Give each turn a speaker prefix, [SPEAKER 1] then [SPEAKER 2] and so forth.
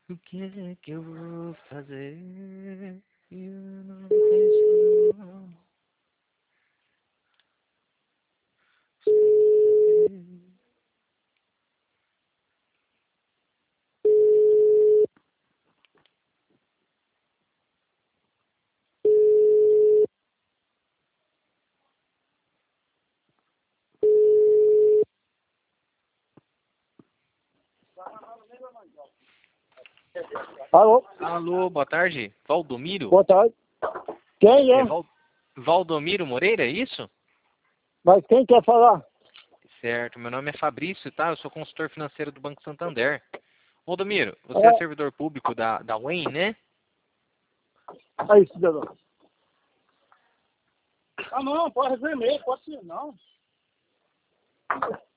[SPEAKER 1] O que é que eu vou fazer? Eu não penso.
[SPEAKER 2] Alô?
[SPEAKER 1] Alô, boa tarde. Valdomiro?
[SPEAKER 2] Boa tarde. Quem
[SPEAKER 1] É
[SPEAKER 2] é?
[SPEAKER 1] Valdomiro Moreira, é isso?
[SPEAKER 2] Mas quem quer falar?
[SPEAKER 1] Certo, meu nome é Fabrício, tá? Eu sou consultor financeiro do Banco Santander. Valdomiro, você é
[SPEAKER 2] É,
[SPEAKER 1] servidor público da Wayne, né?
[SPEAKER 2] aí, cidadão. Ah, não, pode receber e-mail, pode ser, não.